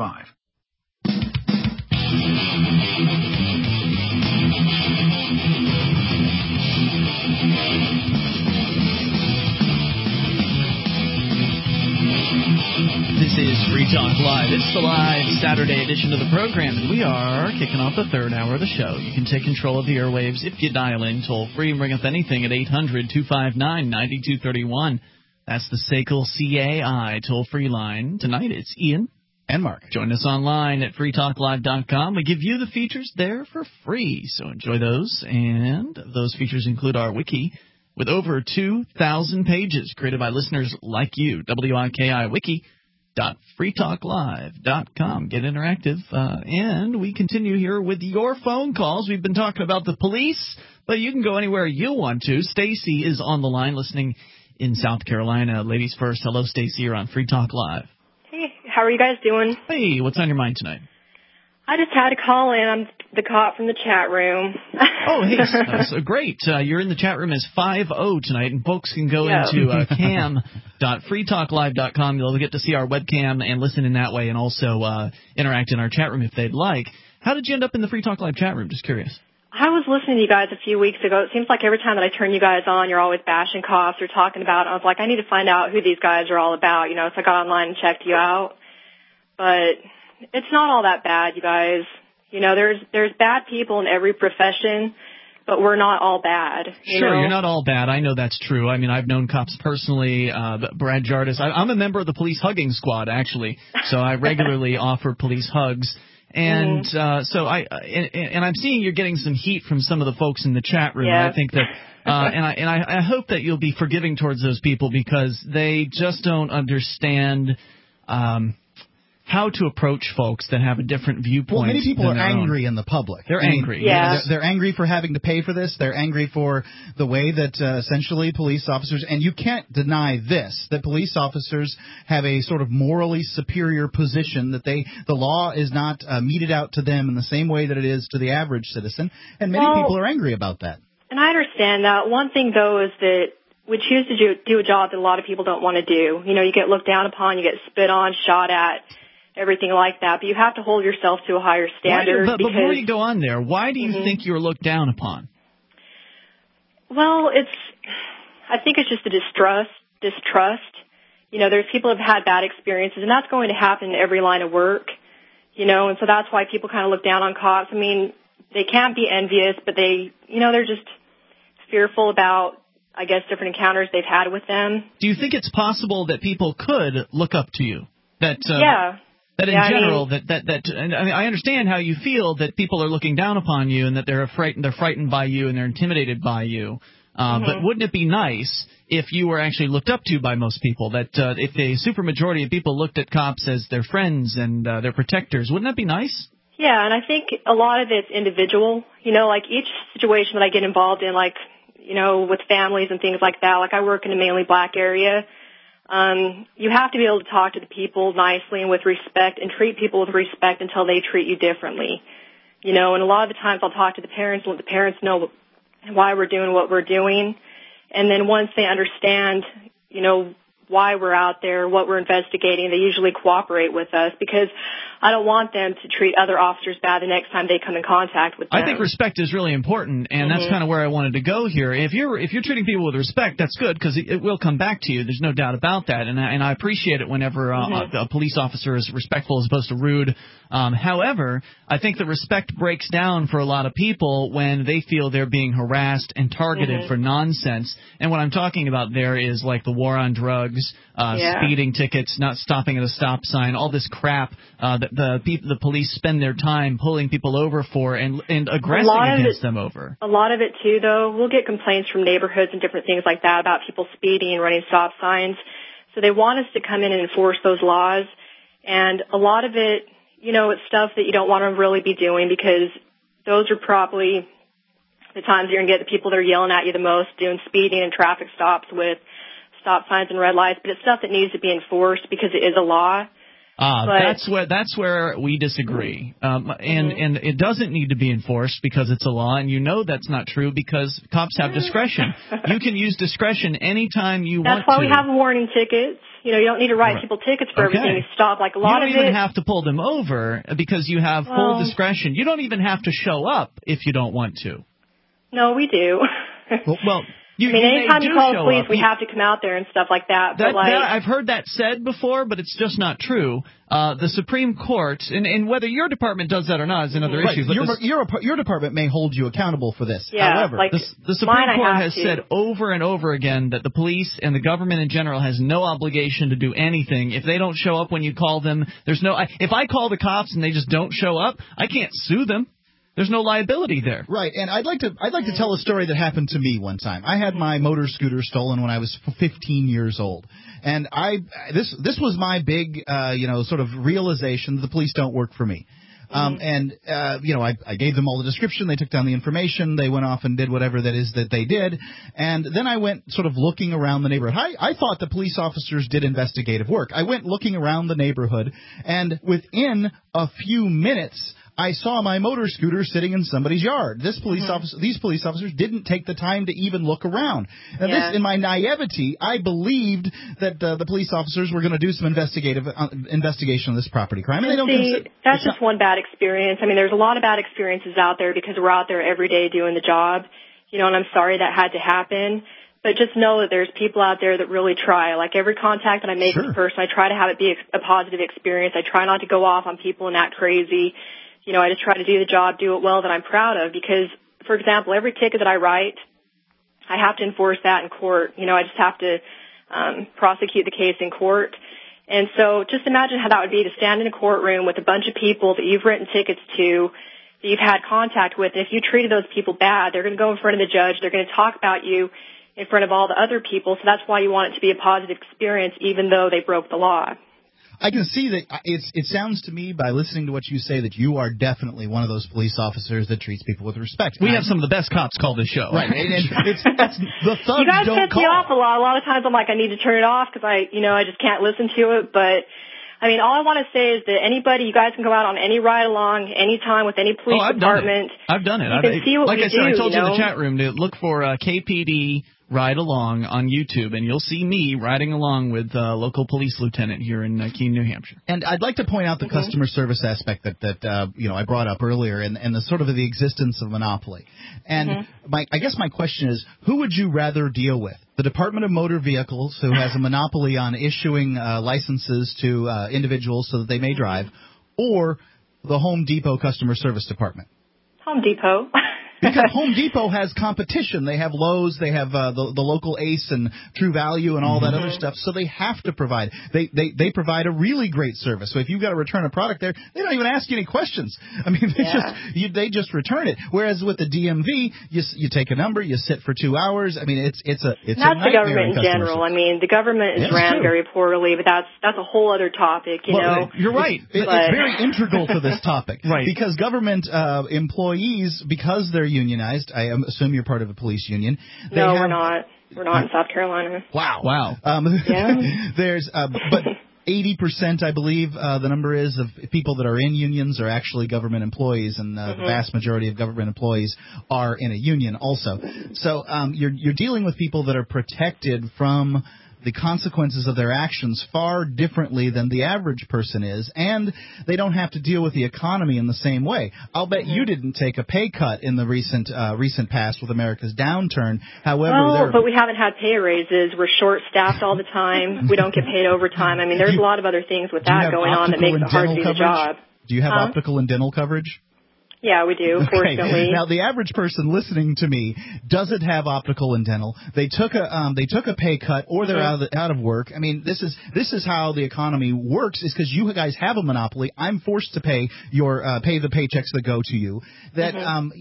5. This is Free Talk Live. It's the live Saturday edition of the program, and we are kicking off the third hour of the show. You can take control of the airwaves if you dial in toll-free and bring up anything at 800-259-9231. That's the SACL CAI toll-free line. Tonight it's Ian and Mark. Join us online at freetalklive.com. We give you the features there for free, so enjoy those. And those features include our wiki with over 2,000 pages created by listeners like you. WIKI.freetalklive.com. Get interactive. And we continue here with your phone calls. We've been talking about the police, but you can go anywhere you want to. Stacy is on the line listening in South Carolina. Ladies first. Hello, Stacy. You're on Free Talk Live. Hey, how are you guys doing? Hey, what's on your mind tonight? I just had to call in. I'm the cop from the chat room. Oh, hey, so great. You're in the chat room as 5-0 tonight, and folks can go into cam.freetalklive.com. You'll get to see our webcam and listen in that way, and also interact in our chat room if they'd like. How did you end up in the Free Talk Live chat room? Just curious. I was listening to you guys a few weeks ago. It seems like every time that I turn you guys on, you're always bashing cops or talking about it. I was like, I need to find out who these guys are all about, so I got online and checked you out. But it's not all that bad, you guys. There's bad people in every profession, but we're not all bad. Sure, you're not all bad. I know that's true. I mean, I've known cops personally. Brad Jardis. I'm a member of the police hugging squad, actually, so I regularly offer police hugs. And so I'm seeing you're getting some heat from some of the folks in the chat room. Yeah. And I think that, I hope that you'll be forgiving towards those people because they just don't understand how to approach folks that have a different viewpoint. Well, many people are angry own. in the public. They're angry. Yeah. They're angry for having to pay for this. They're angry for the way that essentially police officers, and you can't deny this, that police officers have a sort of morally superior position, that the law is not meted out to them in the same way that it is to the average citizen, and many people are angry about that. And I understand that. One thing, though, is that we choose to do a job that a lot of people don't want to do. You get looked down upon, you get spit on, shot at, everything like that, but you have to hold yourself to a higher standard. But before you go on there, why do you think you're looked down upon? Well, I think it's just a distrust. There's people who have had bad experiences, and that's going to happen in every line of work, and so that's why people kind of look down on cops. I mean, they can't be envious, but they're just fearful about, I guess, different encounters they've had with them. Do you think it's possible that people could look up to you? That in general, and I understand how you feel that people are looking down upon you and that they're frightened by you and they're intimidated by you. But wouldn't it be nice if you were actually looked up to by most people? That if the supermajority of people looked at cops as their friends and their protectors, wouldn't that be nice? Yeah, and I think a lot of it's individual. Like each situation that I get involved in, like with families and things like that. Like I work in a mainly black area. You have to be able to talk to the people nicely and with respect and treat people with respect until they treat you differently. And a lot of the times I'll talk to the parents and let the parents know why we're doing what we're doing. And then once they understand, why we're out there, what we're investigating, they usually cooperate with us because I don't want them to treat other officers bad the next time they come in contact with them. I think respect is really important, and that's kind of where I wanted to go here. If you're treating people with respect, that's good because it will come back to you. There's no doubt about that, and I appreciate it whenever a police officer is respectful as opposed to rude. However, I think the respect breaks down for a lot of people when they feel they're being harassed and targeted for nonsense. And what I'm talking about there is like the war on drugs, speeding tickets, not stopping at a stop sign, all this crap that the police spend their time pulling people over for and aggressing against them over. A lot of it, too, though, we'll get complaints from neighborhoods and different things like that about people speeding and running stop signs. So they want us to come in and enforce those laws. And a lot of it, it's stuff that you don't want to really be doing because those are probably the times you're going to get the people that are yelling at you the most, doing speeding and traffic stops with stop signs and red lights. But it's stuff that needs to be enforced because it is a law. That's where we disagree. And it doesn't need to be enforced because it's a law, and that's not true because cops have discretion. You can use discretion anytime you want to. That's why we have warning tickets. You know, you don't need to write people tickets for everything you stop. Like a lot of it. You don't even have to pull them over because you have full discretion. You don't even have to show up if you don't want to. No, we do. Well, anytime you call the police, we have to come out there and stuff like that. But I've heard that said before, but it's just not true. The Supreme Court, and whether your department does that or not is another issue. But your department may hold you accountable for this. Yeah, however, the Supreme Court has said over and over again that the police and the government in general has no obligation to do anything. If they don't show up when you call them, there's no. If I call the cops and they just don't show up, I can't sue them. There's no liability there. Right, and I'd like to tell a story that happened to me one time. I had my motor scooter stolen when I was 15 years old, and this was my big sort of realization that the police don't work for me. I gave them all the description. They took down the information. They went off and did whatever that is that they did. And then I went sort of looking around the neighborhood. I thought the police officers did investigative work. I went looking around the neighborhood, and within a few minutes, I saw my motor scooter sitting in somebody's yard. These police officers didn't take the time to even look around. And in my naivety, I believed that the police officers were going to do some investigation of this property crime. And that's just one bad experience. I mean, there's a lot of bad experiences out there because we're out there every day doing the job. And I'm sorry that had to happen. But just know that there's people out there that really try. Like every contact that I make with a person, I try to have it be a positive experience. I try not to go off on people and act crazy. I just try to do the job, do it well that I'm proud of because, for example, every ticket that I write, I have to enforce that in court. I just have to prosecute the case in court. And so just imagine how that would be to stand in a courtroom with a bunch of people that you've written tickets to, that you've had contact with. And if you treated those people bad, they're going to go in front of the judge. They're going to talk about you in front of all the other people. So that's why you want it to be a positive experience, even though they broke the law. I can see that it sounds to me by listening to what you say that you are definitely one of those police officers that treats people with respect. We have some of the best cops call this show. Right. And it's the thugs you guys don't piss me off a lot. A lot of times I'm like, I need to turn it off because I just can't listen to it. But I mean, all I want to say is that anybody, you guys can go out on any ride along, anytime with any police department. I've done it. You can see what like we I said, I told you in the know? chat room to look for KPD Ride Along on YouTube, and you'll see me riding along with local police lieutenant here in Keene, New Hampshire. And I'd like to point out the customer service aspect that I brought up earlier, and the sort of the existence of monopoly. And I guess my question is, who would you rather deal with? The Department of Motor Vehicles, who has a monopoly on issuing licenses to individuals so that they may drive, or the Home Depot Customer Service Department? Home Depot. Because Home Depot has competition. They have Lowe's, they have the local Ace and True Value and all that other stuff. So they have to provide. They provide a really great service. So if you've got to return a product there, they don't even ask you any questions. I mean, they just return it. Whereas with the DMV, you take a number, you sit for 2 hours. I mean, it's a that's the government in general. I mean, the government is ran very poorly, but that's a whole other topic. You know, you're right. It's very integral to this topic, right? Because government employees, because they're unionized. I assume you're part of a police union. No, we're not. We're not in South Carolina. Wow. There's but 80%, I believe, the number is of people that are in unions are actually government employees, and the vast majority of government employees are in a union also. So you're dealing with people that are protected from the consequences of their actions far differently than the average person is, and they don't have to deal with the economy in the same way. I'll bet you didn't take a pay cut in the recent past with America's downturn. However, but we haven't had pay raises. We're short-staffed all the time. We don't get paid overtime. I mean, there's a lot of other things with that going on that makes it hard to do the job. Do you have optical and dental coverage? Yeah, we do, fortunately. Now, the average person listening to me doesn't have optical and dental. They took a pay cut, or they're out of work. I mean, this is how the economy works. Is because you guys have a monopoly. I'm forced to pay the paychecks that go to you. That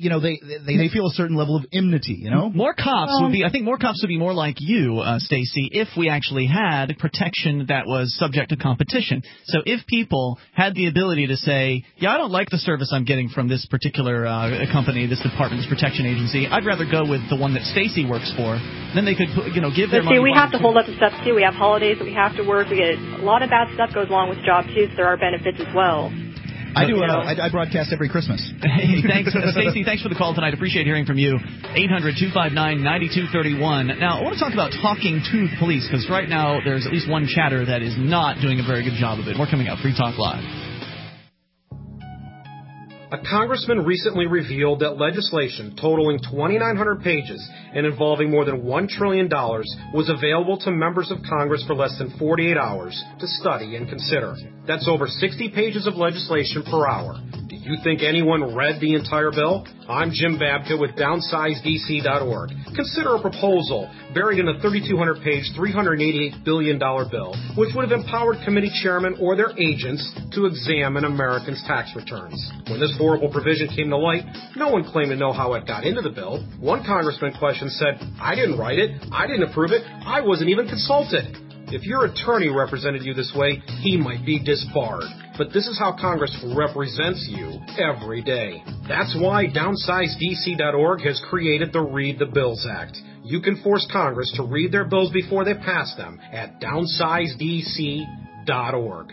they feel a certain level of enmity. You know, more cops would be. I think more cops would be more like you, Stacy, if we actually had protection that was subject to competition. So if people had the ability to say, yeah, I don't like the service I'm getting from this particular company, this department, this protection agency, I'd rather go with the one that Stacy works for. Then they could, give their money. See, we have to hold up to stuff too. We have holidays that we have to work. We get a lot of bad stuff goes along with the job too, so there are benefits as well. I do. I broadcast every Christmas. Hey, thanks, Stacey. Thanks for the call tonight. Appreciate hearing from you. 800-259-9231. Now, I want to talk about talking to the police, because right now there's at least one chatter that is not doing a very good job of it. More coming up. Free Talk Live. A congressman recently revealed that legislation totaling 2,900 pages and involving more than $1 trillion was available to members of Congress for less than 48 hours to study and consider. That's over 60 pages of legislation per hour. Do you think anyone read the entire bill? I'm Jim Babka with DownsizeDC.org. Consider a proposal buried in a 3,200-page, $388 billion bill, which would have empowered committee chairmen or their agents to examine Americans' tax returns. When this horrible provision came to light, no one claimed to know how it got into the bill. One congressman questioned said, "I didn't write it, I didn't approve it, I wasn't even consulted." If your attorney represented you this way, he might be disbarred. But this is how Congress represents you every day. That's why DownsizeDC.org has created the Read the Bills Act. You can force Congress to read their bills before they pass them at DownsizeDC.org.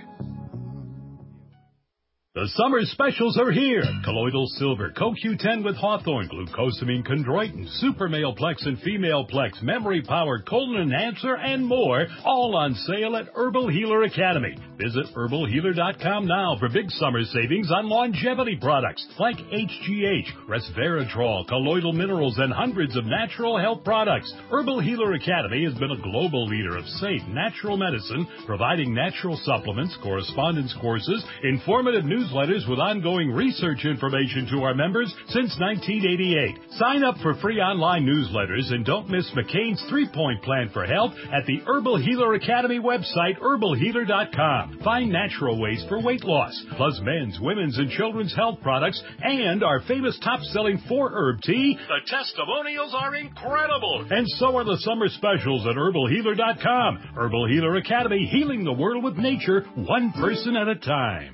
The summer specials are here. Colloidal Silver, CoQ10 with Hawthorne, Glucosamine Chondroitin, Super Male Plex and Female Plex, Memory Power, Colon Enhancer, and more, all on sale at Herbal Healer Academy. Visit herbalhealer.com now for big summer savings on longevity products like HGH, Resveratrol, colloidal minerals, and hundreds of natural health products. Herbal Healer Academy has been a global leader of safe, natural medicine, providing natural supplements, correspondence courses, informative newsletters with ongoing research information to our members since 1988. Sign up for free online newsletters and don't miss McCain's 3-point plan for health at the Herbal Healer Academy website, herbalhealer.com. Find natural ways for weight loss, plus men's, women's, and children's health products, and our famous top-selling 4-herb tea. The testimonials are incredible, and so are the summer specials at herbalhealer.com. Herbal Healer Academy, healing the world with nature, one person at a time.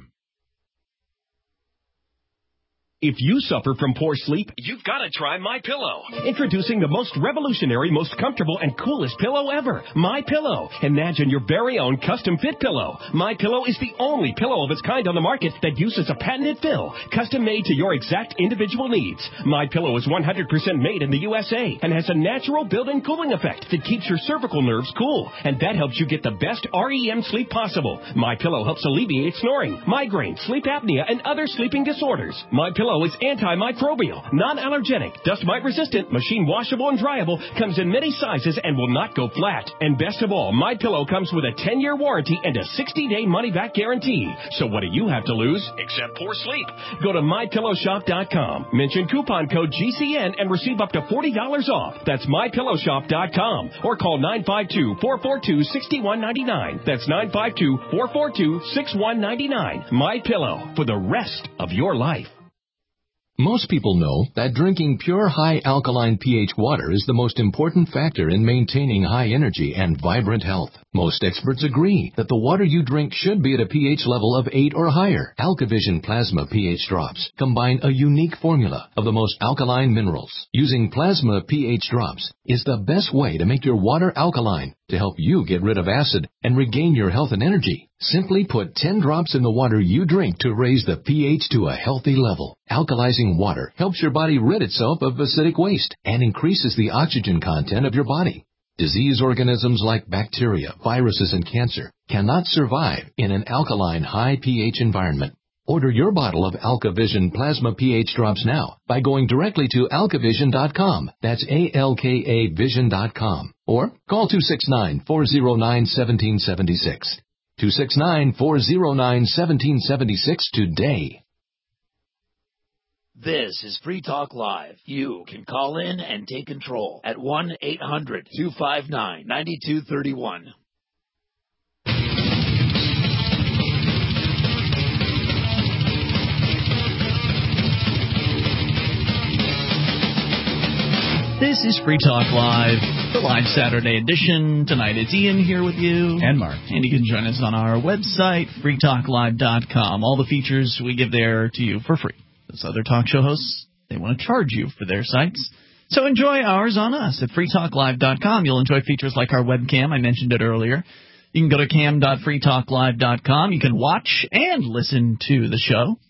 If you suffer from poor sleep, you've got to try MyPillow. Introducing the most revolutionary, most comfortable, and coolest pillow ever, MyPillow. Imagine your very own custom-fit pillow. MyPillow is the only pillow of its kind on the market that uses a patented fill, custom-made to your exact individual needs. MyPillow is 100% made in the USA and has a natural built-in cooling effect that keeps your cervical nerves cool, and that helps you get the best REM sleep possible. MyPillow helps alleviate snoring, migraine, sleep apnea, and other sleeping disorders. MyPillow is antimicrobial, non-allergenic, dust mite resistant, machine washable and dryable, comes in many sizes and will not go flat. And best of all, MyPillow comes with a 10-year warranty and a 60-day money-back guarantee. So what do you have to lose except poor sleep? Go to MyPillowShop.com, mention coupon code GCN and receive up to $40 off. That's MyPillowShop.com, or call 952-442-6199. That's 952-442-6199. MyPillow, for the rest of your life. Most people know that drinking pure high alkaline pH water is the most important factor in maintaining high energy and vibrant health. Most experts agree that the water you drink should be at a pH level of 8 or higher. AlkaVision Plasma pH drops combine a unique formula of the most alkaline minerals. Using Plasma pH drops is the best way to make your water alkaline to help you get rid of acid and regain your health and energy. Simply put 10 drops in the water you drink to raise the pH to a healthy level. Alkalizing water helps your body rid itself of acidic waste and increases the oxygen content of your body. Disease organisms like bacteria, viruses, and cancer cannot survive in an alkaline high pH environment. Order your bottle of AlkaVision Plasma pH drops now by going directly to alkavision.com. That's ALKAvision.com. Or call 269-409-1776. 269-409-1776 today. This is Free Talk Live. You can call in and take control at 1-800-259-9231. This is Free Talk Live, the live Saturday edition. Tonight it's Ian here with you. And Mark. And you can join us on our website, freetalklive.com. All the features we give there to you for free. Those other talk show hosts, they want to charge you for their sites. So enjoy ours on us at freetalklive.com. You'll enjoy features like our webcam. I mentioned it earlier. You can go to cam.freetalklive.com. You can watch and listen to the show.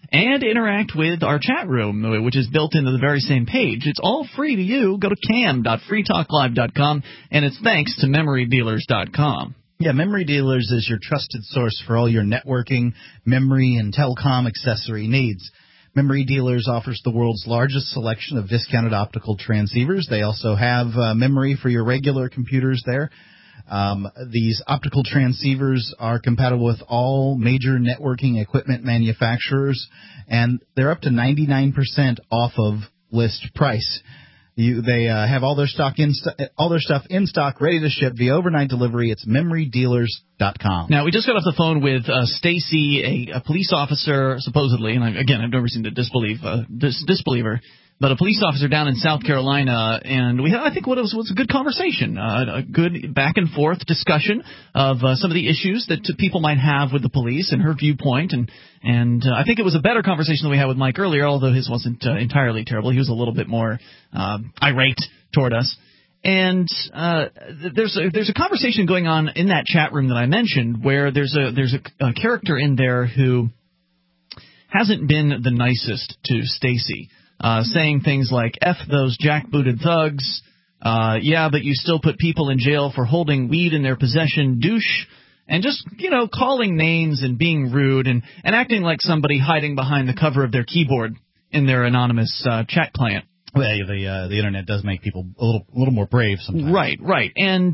and interact with our chat room, which is built into the very same page. It's all free to you. Go to cam.freetalklive.com, and it's thanks to memorydealers.com. Yeah, Memory Dealers is your trusted source for all your networking, memory, and telecom accessory needs. Memory Dealers offers the world's largest selection of discounted optical transceivers. They also have memory for your regular computers there. These optical transceivers are compatible with all major networking equipment manufacturers, and they're up to 99% off of list price. They have all their stuff in stock, ready to ship via overnight delivery. It's memorydealers.com. Now, we just got off the phone with Stacy, a police officer, supposedly, and again, I've never seen a disbeliever, but a police officer down in South Carolina, and we had, I think, what was a good conversation, a good back and forth discussion of some of the issues that people might have with the police and her viewpoint, and I think it was a better conversation than we had with Mike earlier, although his wasn't entirely terrible. He was a little bit more irate toward us. And there's a conversation going on in that chat room that I mentioned where there's a character in there who hasn't been the nicest to Stacy. Saying things like, F those jackbooted thugs, yeah, but you still put people in jail for holding weed in their possession, douche, and just, calling names and being rude and acting like somebody hiding behind the cover of their keyboard in their anonymous chat client. Well, the internet does make people a little more brave sometimes. Right. And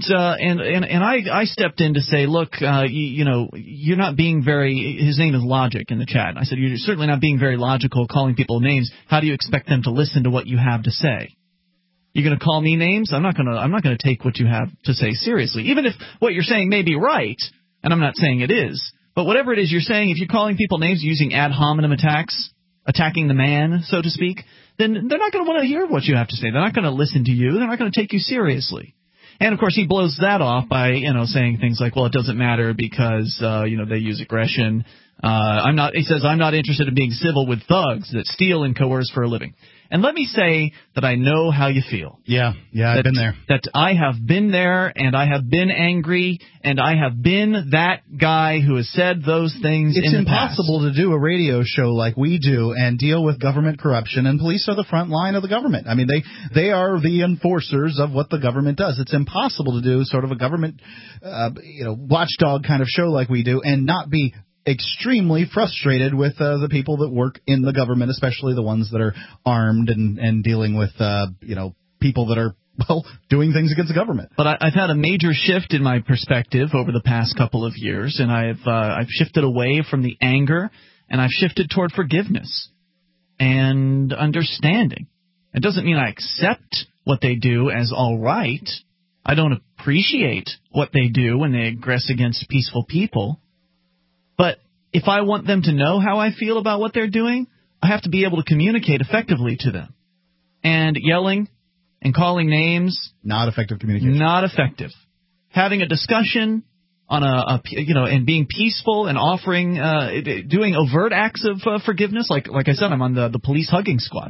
I stepped in to say, look, you're not being very. His name is Logic in the chat. I said, you're certainly not being very logical, calling people names. How do you expect them to listen to what you have to say? You're going to call me names? I'm not going to take what you have to say seriously, even if what you're saying may be right, and I'm not saying it is. But whatever it is you're saying, if you're calling people names using ad hominem attacks, attacking the man, so to speak, then they're not going to want to hear what you have to say. They're not going to listen to you. They're not going to take you seriously. And, of course, he blows that off by, saying things like, well, it doesn't matter because, they use aggression. He says, I'm not interested in being civil with thugs that steal and coerce for a living. And let me say that I know how you feel. Yeah, I've been there. That I have been there, and I have been angry, and I have been that guy who has said those things in the past. It's impossible to do a radio show like we do and deal with government corruption, and police are the front line of the government. I mean, they are the enforcers of what the government does. It's impossible to do sort of a government, watchdog kind of show like we do and not be extremely frustrated with the people that work in the government, especially the ones that are armed and dealing with, people that are, doing things against the government. But I've had a major shift in my perspective over the past couple of years, and I've shifted away from the anger, and I've shifted toward forgiveness and understanding. It doesn't mean I accept what they do as all right. I don't appreciate what they do when they aggress against peaceful people. But if I want them to know how I feel about what they're doing, I have to be able to communicate effectively to them. And yelling and calling names, not effective communication. Not effective. Having a discussion on and being peaceful and offering, doing overt acts of forgiveness, like I said, I'm on the police hugging squad.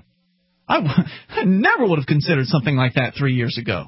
I never would have considered something like that 3 years ago.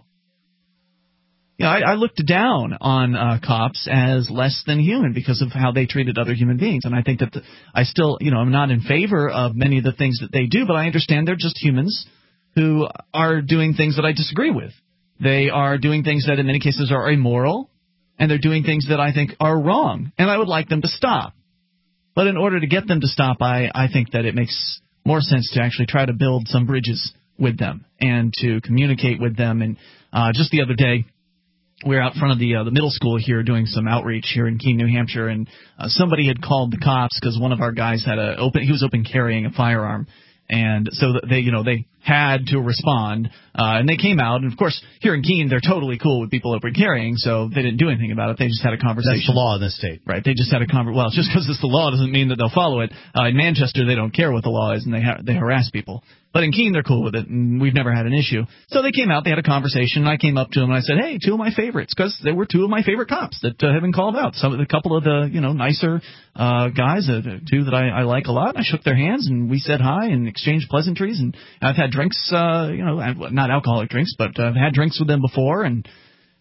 I looked down on cops as less than human because of how they treated other human beings. And I think that I still, I'm not in favor of many of the things that they do, but I understand they're just humans who are doing things that I disagree with. They are doing things that in many cases are immoral, and they're doing things that I think are wrong, and I would like them to stop. But in order to get them to stop, I think that it makes more sense to actually try to build some bridges with them and to communicate with them. And just the other day, we were out front of the middle school here doing some outreach here in Keene, New Hampshire, and somebody had called the cops because one of our guys he was open carrying a firearm. And so they had to respond, and they came out. And, of course, here in Keene, they're totally cool with people open carrying, so they didn't do anything about it. They just had a conversation. That's the law in this state. Right. They just had a conversation. Well, just because it's the law doesn't mean that they'll follow it. In Manchester, they don't care what the law is, and they harass people. But in Keene, they're cool with it, and we've never had an issue. So they came out, they had a conversation, and I came up to them, and I said, hey, two of my favorites, because they were two of my favorite cops that have been called out. A couple of the, nicer guys, two that I like a lot. I shook their hands, and we said hi and exchanged pleasantries, and I've had drinks, not alcoholic drinks, but I've had drinks with them before, and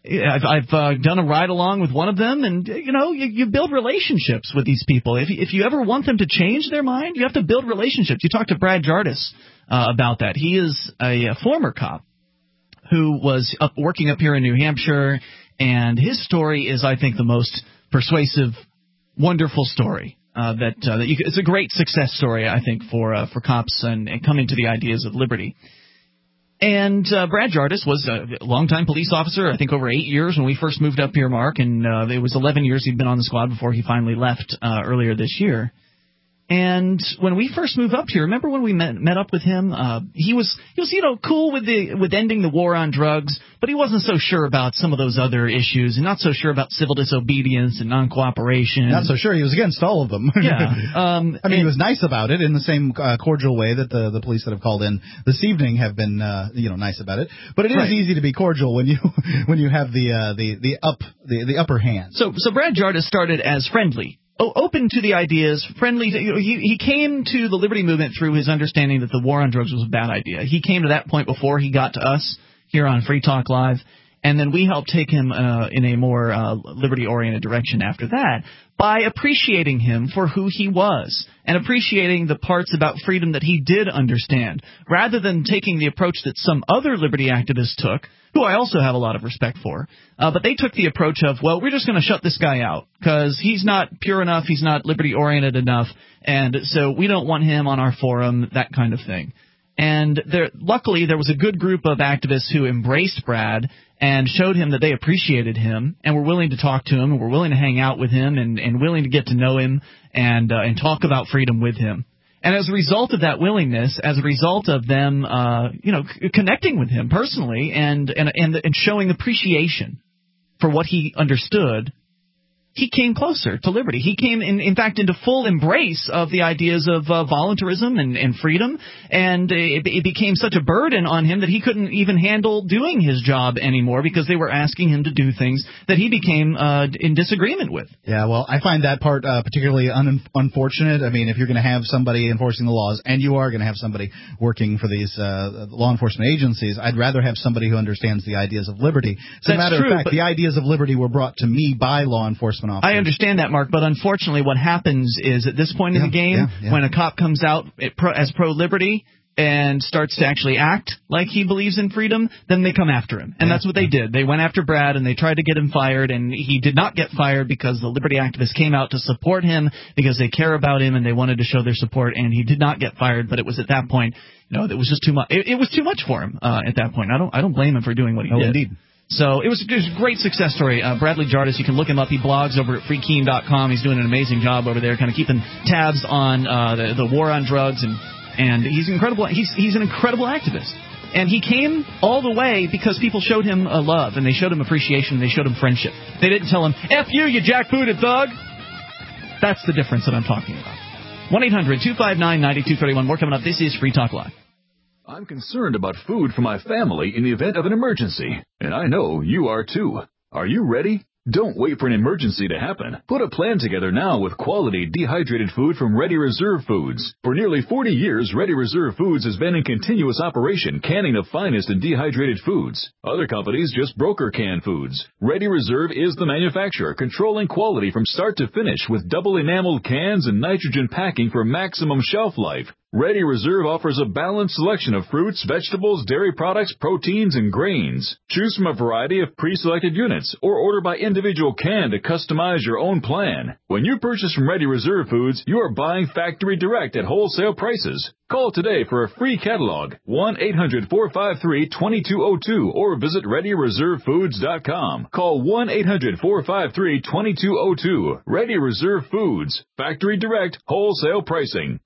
I've done a ride along with one of them, and you build relationships with these people. If you ever want them to change their mind, you have to build relationships. You talk to Brad Jardis about that. He is a former cop who was working up here in New Hampshire, and his story is, I think, the most persuasive, wonderful story. It's a great success story, I think, for cops and coming to the ideas of liberty. And Brad Jardis was a longtime police officer, I think over 8 years when we first moved up here, Mark, and it was 11 years he'd been on the squad before he finally left earlier this year. And when we first moved up here, remember when we met up with him? He was cool with ending the war on drugs, but he wasn't so sure about some of those other issues, and not so sure about civil disobedience and non-cooperation. Not so sure. He was against all of them. Yeah. He was nice about it in the same cordial way that the police that have called in this evening have been, nice about it. But it is easy to be cordial when you have the upper hand. So Brad Jardis started as friendly. Open to the ideas, friendly. He came to the liberty movement through his understanding that the war on drugs was a bad idea. He came to that point before he got to us here on Free Talk Live, and then we helped take him in a more liberty-oriented direction after that by appreciating him for who he was and appreciating the parts about freedom that he did understand, rather than taking the approach that some other liberty activists took, who I also have a lot of respect for, but they took the approach of, well, we're just going to shut this guy out because he's not pure enough, he's not liberty-oriented enough, and so we don't want him on our forum, that kind of thing. And luckily, there was a good group of activists who embraced Brad and showed him that they appreciated him and were willing to talk to him and were willing to hang out with him and willing to get to know him and talk about freedom with him. And as a result of that willingness, as a result of them, connecting with him personally and showing appreciation for what he understood, he came closer to liberty. He came, in fact, into full embrace of the ideas of voluntarism and freedom, and it became such a burden on him that he couldn't even handle doing his job anymore because they were asking him to do things that he became in disagreement with. Yeah, well, I find that part particularly unfortunate. I mean, if you're going to have somebody enforcing the laws, and you are going to have somebody working for these law enforcement agencies, I'd rather have somebody who understands the ideas of liberty. As a matter of fact, the ideas of liberty were brought to me by law enforcement officers. I understand that, Mark, but unfortunately what happens is at this point in the game, when a cop comes out as pro-liberty and starts to actually act like he believes in freedom, then they come after him. And that's what they did. They went after Brad, and they tried to get him fired, and he did not get fired because the liberty activists came out to support him because they care about him and they wanted to show their support, and he did not get fired. But it was at that point, it was just too much. It was too much for him at that point. I don't blame him for doing what he did. Indeed. So it was a great success story. Bradley Jardis, you can look him up. He blogs over at freekeen.com. He's doing an amazing job over there, kind of keeping tabs on the war on drugs, and he's incredible. He's an incredible activist. And he came all the way because people showed him love, and they showed him appreciation, and they showed him friendship. They didn't tell him, F you jackbooted thug. That's the difference that I'm talking about. 1-800-259-9231. More coming up. This is Free Talk Live. I'm concerned about food for my family in the event of an emergency, and I know you are too. Are you ready? Don't wait for an emergency to happen. Put a plan together now with quality dehydrated food from Ready Reserve Foods. For nearly 40 years, Ready Reserve Foods has been in continuous operation, canning the finest in dehydrated foods. Other companies just broker canned foods. Ready Reserve is the manufacturer, controlling quality from start to finish with double enameled cans and nitrogen packing for maximum shelf life. Ready Reserve offers a balanced selection of fruits, vegetables, dairy products, proteins, and grains. Choose from a variety of pre-selected units or order by individual can to customize your own plan. When you purchase from Ready Reserve Foods, you are buying factory direct at wholesale prices. Call today for a free catalog, 1-800-453-2202, or visit ReadyReserveFoods.com. Call 1-800-453-2202. Ready Reserve Foods. Factory direct, wholesale pricing.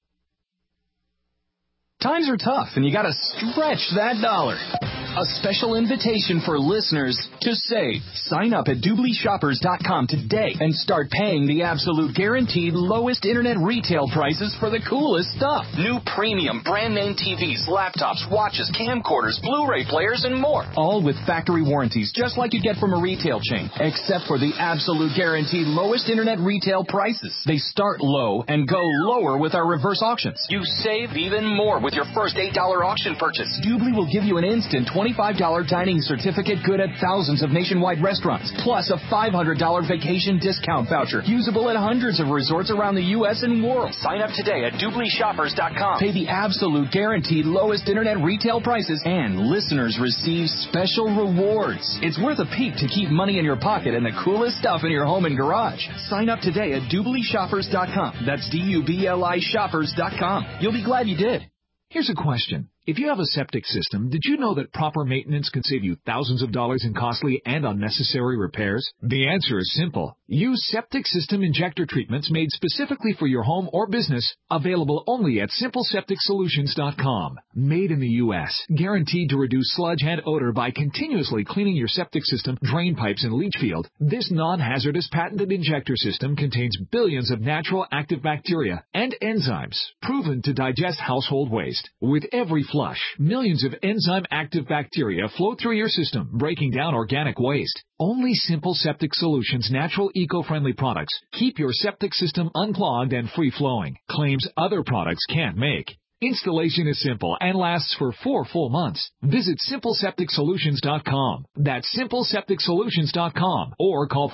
Times are tough, and you gotta stretch that dollar. A special invitation for listeners to save. Sign up at DoubleShoppers.com today and start paying the absolute guaranteed lowest internet retail prices for the coolest stuff. New premium brand name TVs, laptops, watches, camcorders, Blu-ray players, and more. All with factory warranties, just like you get from a retail chain, except for the absolute guaranteed lowest internet retail prices. They start low and go lower with our reverse auctions. You save even more with your first $8 auction purchase. Doobly will give you an instant 20% $25 dining certificate good at thousands of nationwide restaurants, plus a $500 vacation discount voucher usable at hundreds of resorts around the U.S. and world. Sign up today at DublyShoppers.com. Pay the absolute guaranteed lowest internet retail prices, and listeners receive special rewards. It's worth a peek to keep money in your pocket and the coolest stuff in your home and garage. Sign up today at DublyShoppers.com. That's DUBLI Shoppers.com. You'll be glad you did. Here's a question. If you have a septic system, did you know that proper maintenance can save you thousands of dollars in costly and unnecessary repairs? The answer is simple. Use septic system injector treatments made specifically for your home or business, available only at SimpleSepticSolutions.com. Made in the U.S., guaranteed to reduce sludge and odor by continuously cleaning your septic system, drain pipes, and leach field. This non-hazardous patented injector system contains billions of natural active bacteria and enzymes proven to digest household waste. With every flush, millions of enzyme-active bacteria flow through your system, breaking down organic waste. Only Simple Septic Solutions natural eco-friendly products keep your septic system unclogged and free-flowing, claims other products can't make. Installation is simple and lasts for 4 full months. Visit SimpleSepticSolutions.com. That's SimpleSepticSolutions.com, or call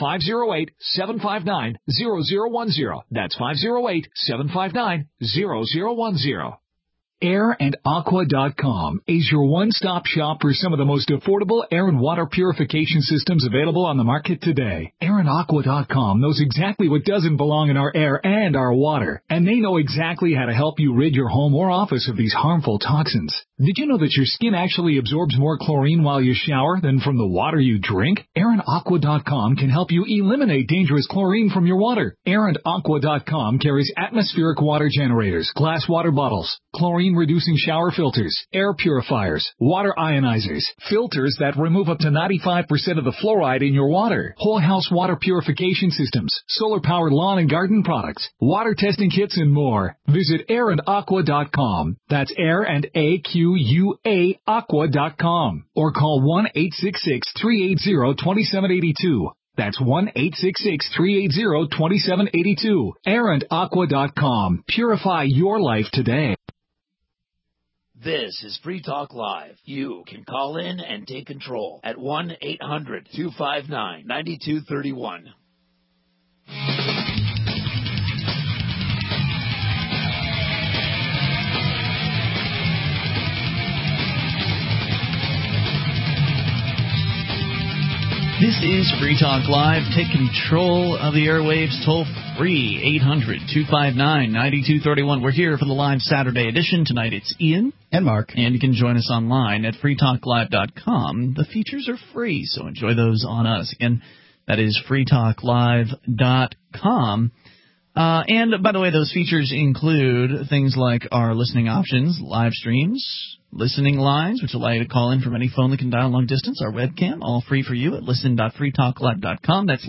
508-759-0010. That's 508-759-0010. AirandAqua.com is your one-stop shop for some of the most affordable air and water purification systems available on the market today. AirandAqua.com knows exactly what doesn't belong in our air and our water, and they know exactly how to help you rid your home or office of these harmful toxins. Did you know that your skin actually absorbs more chlorine while you shower than from the water you drink? AirandAqua.com can help you eliminate dangerous chlorine from your water. AirandAqua.com carries atmospheric water generators, glass water bottles, chlorine-reducing shower filters, air purifiers, water ionizers, filters that remove up to 95% of the fluoride in your water, whole house water purification systems, solar-powered lawn and garden products, water testing kits, and more. Visit AirandAqua.com. That's Air and AQUA Aqua.com. Or call 1-866-380-2782. That's 1-866-380-2782. AirandAqua.com. Purify your life today. This is Free Talk Live. You can call in and take control at 1-800-259-9231. This is Free Talk Live. Take control of the airwaves toll free, 800-259-9231. We're here for the live Saturday edition. Tonight it's Ian. And Mark. And you can join us online at freetalklive.com. The features are free, so enjoy those on us. Again, that is freetalklive.com. And, by the way, those features include things like our listening options, live streams, listening lines, which allow you to call in from any phone that can dial long distance, our webcam, all free for you at listen.freetalklive.com. That's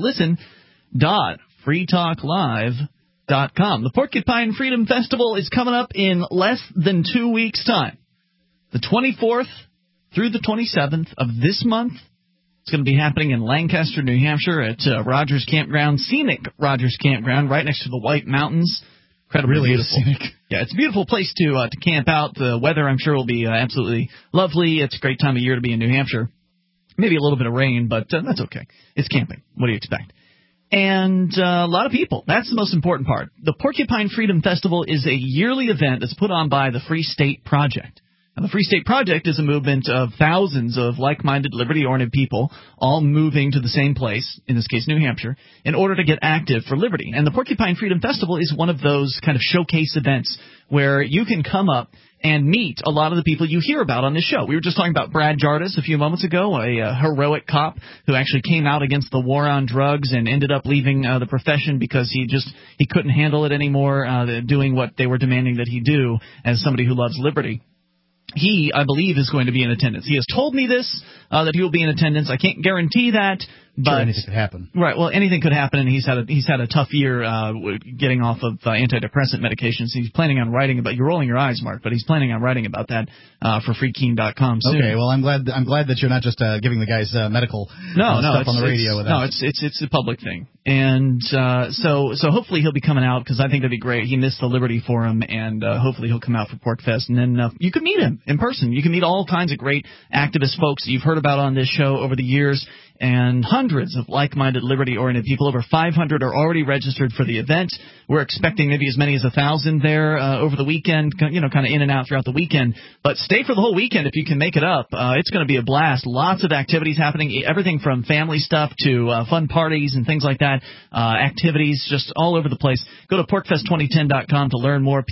listen.freetalklive.com. The Porcupine Freedom Festival is coming up in less than 2 weeks' time. The 24th through the 27th of this month. It's going to be happening in Lancaster, New Hampshire at Rogers Campground, scenic Rogers Campground, right next to the White Mountains. Incredibly really beautiful. Scenic. Yeah, it's a beautiful place to camp out. The weather, I'm sure, will be absolutely lovely. It's a great time of year to be in New Hampshire. Maybe a little bit of rain, but that's okay. It's camping. What do you expect? And a lot of people. That's the most important part. The Porcupine Freedom Festival is a yearly event that's put on by the Free State Project. Now, the Free State Project is a movement of thousands of like-minded, liberty-oriented people all moving to the same place, in this case New Hampshire, in order to get active for liberty. And the Porcupine Freedom Festival is one of those kind of showcase events where you can come up and meet a lot of the people you hear about on this show. We were just talking about Brad Jardis a few moments ago, a heroic cop who actually came out against the war on drugs and ended up leaving the profession because he couldn't handle it anymore, doing what they were demanding that he do as somebody who loves liberty. He, I believe, is going to be in attendance. He has told me this, that he will be in attendance. I can't guarantee that, Sure, anything could happen. Right. Well, anything could happen, and he's had a tough year getting off of antidepressant medications. He's planning on writing about. You're rolling your eyes, Mark, but he's planning on writing about that for freekeene.com soon. Okay. Well, I'm glad that you're not just giving the guys medical stuff on the radio with that. It's a public thing, and so hopefully he'll be coming out because I think that'd be great. He missed the Liberty Forum, and hopefully he'll come out for PorcFest, and then you can meet him in person. You can meet all kinds of great activist folks that you've heard about on this show over the years. And hundreds of like-minded, liberty-oriented people. Over 500 are already registered for the event. We're expecting maybe as many as 1,000 there over the weekend, kind of in and out throughout the weekend. But stay for the whole weekend if you can make it up. It's going to be a blast. Lots of activities happening, everything from family stuff to fun parties and things like that. Activities just all over the place. Go to PorcFest2010.com to learn more.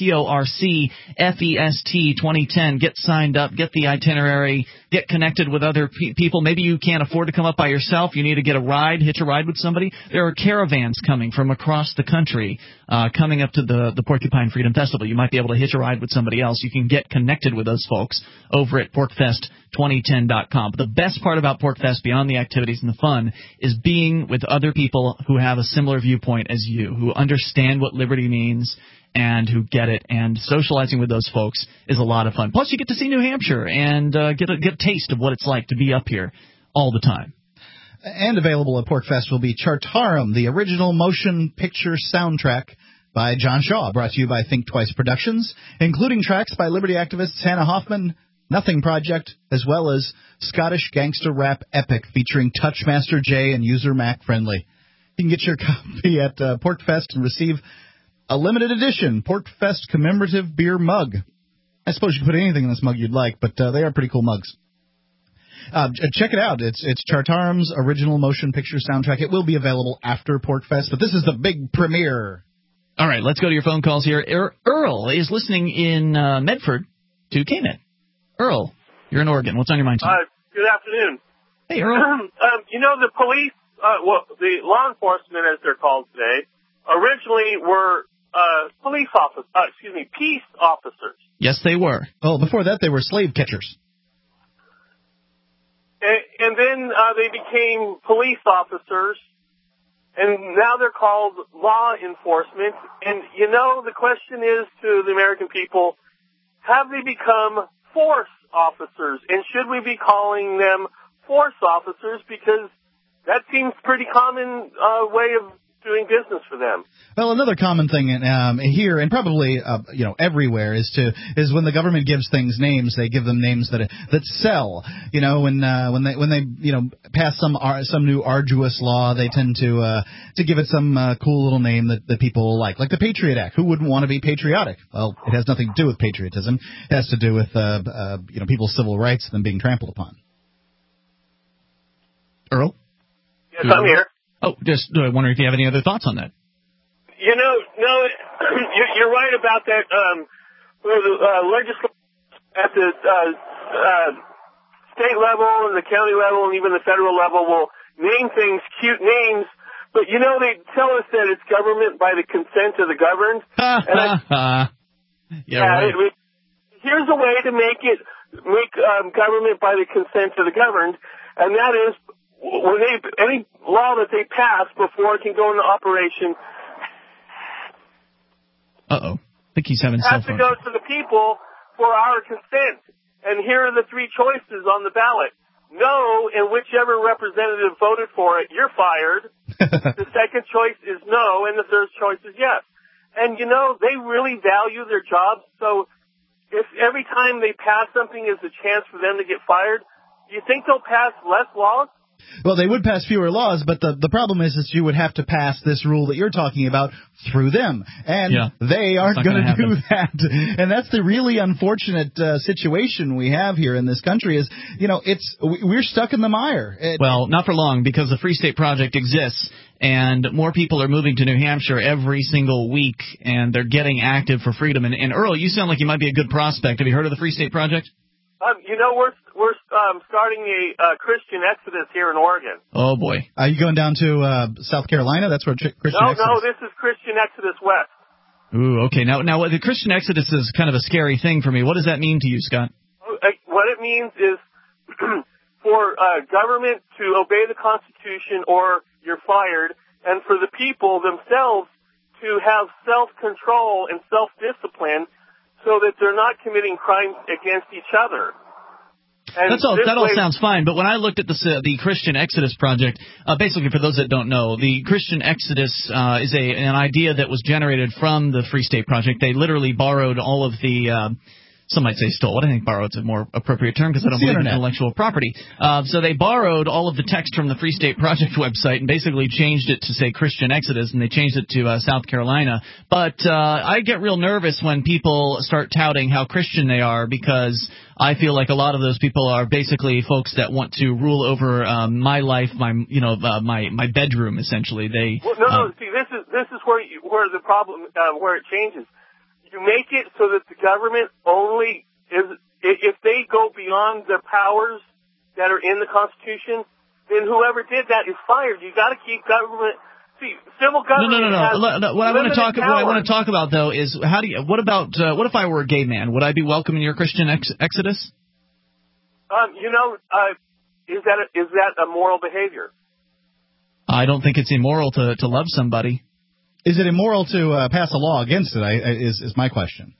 PorcFest 2010. Get signed up. Get the itinerary. Get connected with other people. Maybe you can't afford to come up by yourself. You need to get a ride, hitch a ride with somebody. There are caravans coming from across the country coming up to the Porcupine Freedom Festival. You might be able to hitch a ride with somebody else. You can get connected with those folks over at PorcFest2010.com. But the best part about PorcFest, beyond the activities and the fun, is being with other people who have a similar viewpoint as you, who understand what liberty means and who get it, and socializing with those folks is a lot of fun. Plus, you get to see New Hampshire and get a taste of what it's like to be up here all the time. And available at PorcFest will be Chartarum, the original motion picture soundtrack by John Shaw, brought to you by Think Twice Productions, including tracks by liberty activists Hannah Hoffman, Nothing Project, as well as Scottish gangster rap epic featuring Touchmaster J and user Mac Friendly. You can get your copy at PorcFest and receive a limited edition PorcFest commemorative beer mug. I suppose you can put anything in this mug you'd like, but they are pretty cool mugs. Check it out. It's Chartarum's original motion picture soundtrack. It will be available after PorcFest, but this is the big premiere. All right, let's go to your phone calls here. Earl is listening in Medford to KMED. Earl, you're in Oregon. What's on your mind tonight? Good afternoon. Hey, Earl. The police, the law enforcement, as they're called today, originally were peace officers. Yes, they were. Oh, before that, they were slave catchers. And then they became police officers, and now they're called law enforcement. And, the question is to the American people, have they become force officers? And should we be calling them force officers? Because that seems pretty common way of doing business for them. Well, another common thing here and probably everywhere is when the government gives things names, they give them names that sell. When they pass some new arduous law, they tend to give it some cool little name that people like the Patriot Act. Who wouldn't want to be patriotic? Well, it has nothing to do with patriotism. It has to do with people's civil rights and them being trampled upon. Earl? Yes, I'm here. Oh, just wondering if you have any other thoughts on that. No, you're right about that. The legislature at the state level and the county level and even the federal level will name things cute names, but they tell us that it's government by the consent of the governed. Right. Here's a way to make government by the consent of the governed, and that is when any law that they pass before it can go into operation. I think he's having has to go to the people for our consent. And here are the three choices on the ballot. No, and whichever representative voted for it, you're fired. The second choice is no, and the third choice is yes. And they really value their jobs, so if every time they pass something is a chance for them to get fired, do you think they'll pass less laws? Well, they would pass fewer laws, but the problem is you would have to pass this rule that you're talking about through them, and they aren't going to do that. And that's the really unfortunate situation we have here in this country is, we're stuck in the mire. Well, not for long, because the Free State Project exists, and more people are moving to New Hampshire every single week, and they're getting active for freedom. And Earl, you sound like you might be a good prospect. Have you heard of the Free State Project? We're starting a Christian Exodus here in Oregon. Oh, boy. Are you going down to South Carolina? That's where Christian Exodus... No, this is Christian Exodus West. Ooh, okay. Now, the Christian Exodus is kind of a scary thing for me. What does that mean to you, Scott? What it means is for government to obey the Constitution or you're fired, and for the people themselves to have self-control and self-discipline so that they're not committing crimes against each other. And that all sounds fine, but when I looked at the Christian Exodus Project, basically for those that don't know, the Christian Exodus is an idea that was generated from the Free State Project. They literally borrowed all of the some might say stole it. I think borrowed is a more appropriate term because I don't believe in intellectual property. So they borrowed all of the text from the Free State Project website and basically changed it to say Christian Exodus, and they changed it to South Carolina. But I get real nervous when people start touting how Christian they are, because I feel like a lot of those people are basically folks that want to rule over my life, my bedroom, essentially. See, this is where the problem where it changes. You make it so that the government only is, if they go beyond their powers that are in the Constitution, then whoever did that is fired. You got to keep government. See, civil government. No. What I want to talk about though is what if I were a gay man? Would I be welcome in your Christian Exodus? Is that a moral behavior? I don't think it's immoral to love somebody. Is it immoral to pass a law against it? Is my question.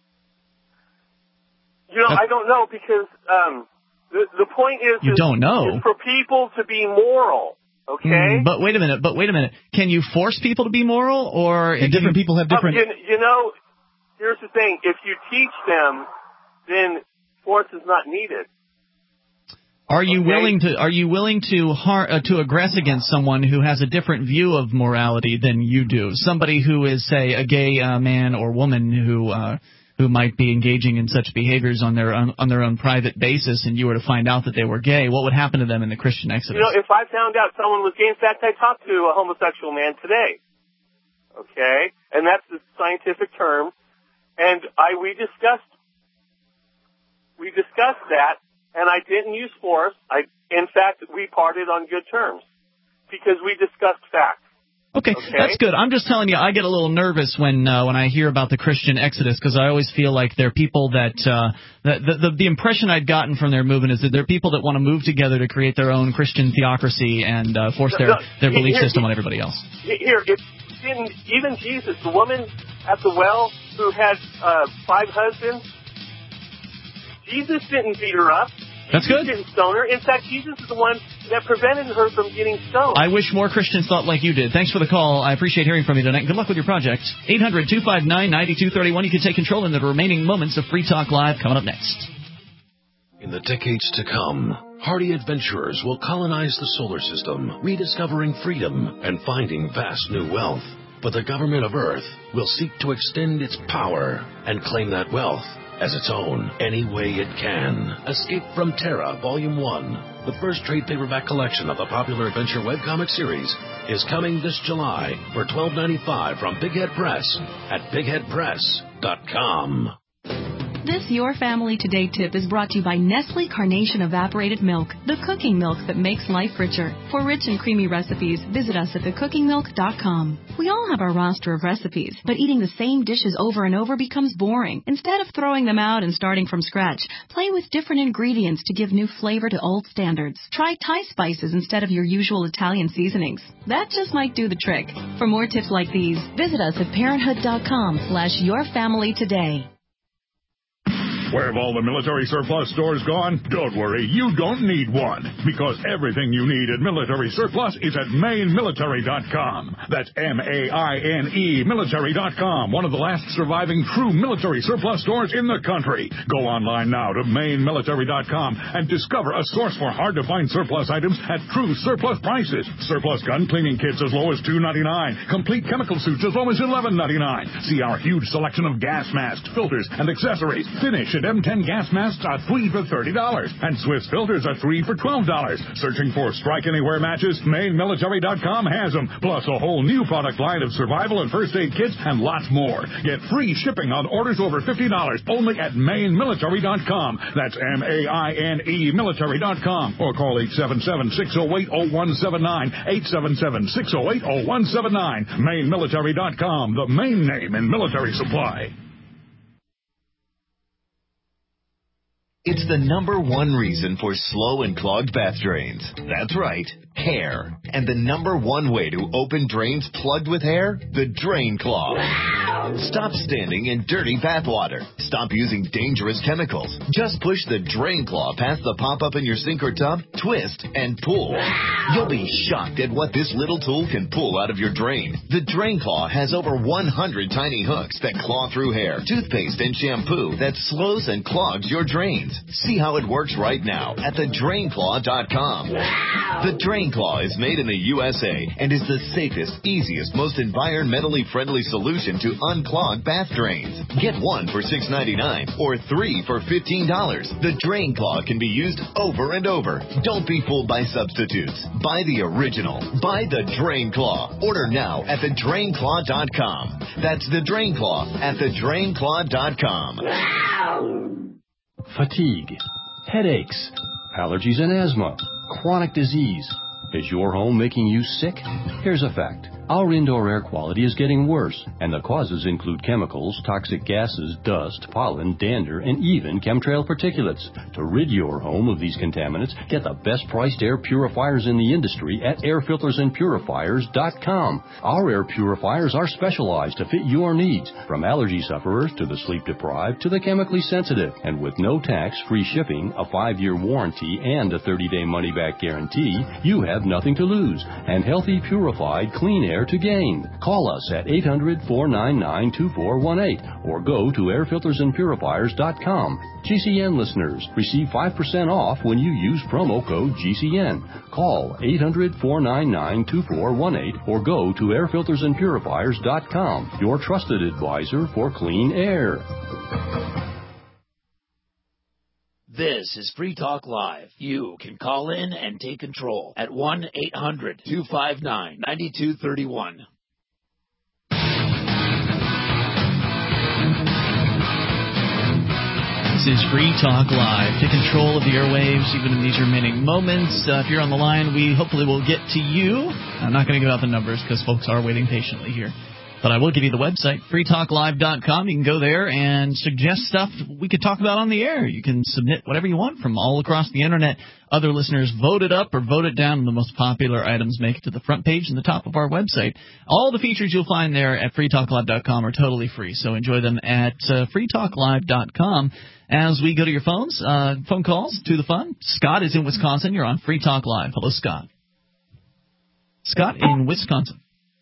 I don't know, because the point is you don't know. Is for people to be moral. Okay. But wait a minute. Can you force people to be moral, or and different people have different? Here's the thing: if you teach them, then force is not needed. Are you willing to aggress against someone who has a different view of morality than you do? Somebody who is, say, a gay man or woman who might be engaging in such behaviors on their own private basis, and you were to find out that they were gay, what would happen to them in the Christian Exodus? If I found out someone was gay, in fact, I talked to a homosexual man today. Okay, and that's the scientific term, and we discussed that. And I didn't use force. In fact, we parted on good terms because we discussed facts. Okay, that's good. I'm just telling you, I get a little nervous when I hear about the Christian Exodus, because I always feel like they're people that the impression I'd gotten from their movement is that they're people that want to move together to create their own Christian theocracy and force their belief system on everybody else. Even Jesus, the woman at the well who had 5 husbands, Jesus didn't beat her up. That's good. Jesus didn't stone her. In fact, Jesus is the one that prevented her from getting stoned. I wish more Christians thought like you did. Thanks for the call. I appreciate hearing from you tonight. Good luck with your project. 800-259-9231. You can take control in the remaining moments of Free Talk Live coming up next. In the decades to come, hardy adventurers will colonize the solar system, rediscovering freedom and finding vast new wealth. But the government of Earth will seek to extend its power and claim that wealth as its own any way it can. Escape from Terra Volume 1, the first trade paperback collection of the popular adventure webcomic series, is coming this July for $12.95 from Big Head Press at bigheadpress.com. This Your Family Today tip is brought to you by Nestle Carnation Evaporated Milk, the cooking milk that makes life richer. For rich and creamy recipes, visit us at thecookingmilk.com. We all have our roster of recipes, but eating the same dishes over and over becomes boring. Instead of throwing them out and starting from scratch, play with different ingredients to give new flavor to old standards. Try Thai spices instead of your usual Italian seasonings. That just might do the trick. For more tips like these, visit us at parenthood.com/yourfamilytoday. Where have all the military surplus stores gone? Don't worry, you don't need one, because everything you need at Military Surplus is at MaineMilitary.com. That's MAINE Military.com, one of the last surviving true military surplus stores in the country. Go online now to MaineMilitary.com and discover a source for hard-to-find surplus items at true surplus prices. Surplus gun cleaning kits as low as $2.99. Complete chemical suits as low as $11.99. See our huge selection of gas masks, filters, and accessories. Finish at M10 gas masks are 3 for $30, and Swiss filters are 3 for $12. Searching for Strike Anywhere matches? MaineMilitary.com has them, plus a whole new product line of survival and first aid kits and lots more. Get free shipping on orders over $50 only at MaineMilitary.com. That's MAINE Military.com, or call 877-608-0179, 877-608-0179. MaineMilitary.com, the main name in military supply. It's the #1 reason for slow and clogged bath drains. That's right, hair. And the #1 way to open drains plugged with hair? The Drain Claw. Stop standing in dirty bath water. Stop using dangerous chemicals. Just push the Drain Claw past the pop-up in your sink or tub, twist, and pull. You'll be shocked at what this little tool can pull out of your drain. The Drain Claw has over 100 tiny hooks that claw through hair, toothpaste, and shampoo that slows and clogs your drains. See how it works right now at thedrainclaw.com. The Drain Claw is made in the USA and is the safest, easiest, most environmentally friendly solution to unclog bath drains. Get 1 for $6.99 or 3 for $15. The Drain Claw can be used over and over. Don't be fooled by substitutes. Buy the original. Buy the Drain Claw. Order now at thedrainclaw.com. That's the Drain Claw at thedrainclaw.com. Fatigue, headaches, allergies and asthma, chronic disease. Is your home making you sick? Here's a fact. Our indoor air quality is getting worse, and the causes include chemicals, toxic gases, dust, pollen, dander, and even chemtrail particulates. To rid your home of these contaminants, get the best-priced air purifiers in the industry at airfiltersandpurifiers.com. Our air purifiers are specialized to fit your needs, from allergy sufferers to the sleep-deprived to the chemically sensitive. And with no tax, free shipping, a 5-year warranty, and a 30-day money-back guarantee, you have nothing to lose, and healthy, purified, clean air to gain. Call us at 800-499-2418 or go to airfiltersandpurifiers.com. GCN listeners receive 5% off when you use promo code GCN. Call 800-499-2418 or go to airfiltersandpurifiers.com, your trusted advisor for clean air. This is Free Talk Live. You can call in and take control at 1-800-259-9231. This is Free Talk Live. Take control of the airwaves, even in these remaining moments. If you're on the line, we hopefully will get to you. I'm not going to give out the numbers because folks are waiting patiently here. But I will give you the website, freetalklive.com. You can go there and suggest stuff we could talk about on the air. You can submit whatever you want from all across the Internet. Other listeners vote it up or vote it down, and the most popular items make it to the front page and the top of our website. All the features you'll find there at freetalklive.com are totally free, so enjoy them at freetalklive.com. As we go to your phones, phone calls to the fun. Scott is in Wisconsin. You're on Free Talk Live. Hello, Scott. Scott in Wisconsin.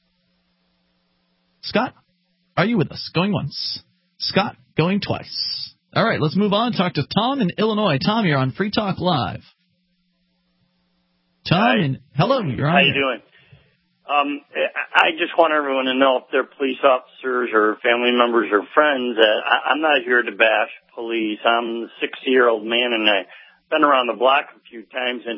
Scott, are you with us? Going once. Scott, going twice. All right, let's move on. Talk to Tom in Illinois. Tom, you're on Free Talk Live. Tom, hello. You're on. How you doing? I just want everyone to know if they're police officers or family members or friends, I'm not here to bash police. I'm a 60-year-old man, and I've been around the block a few times, and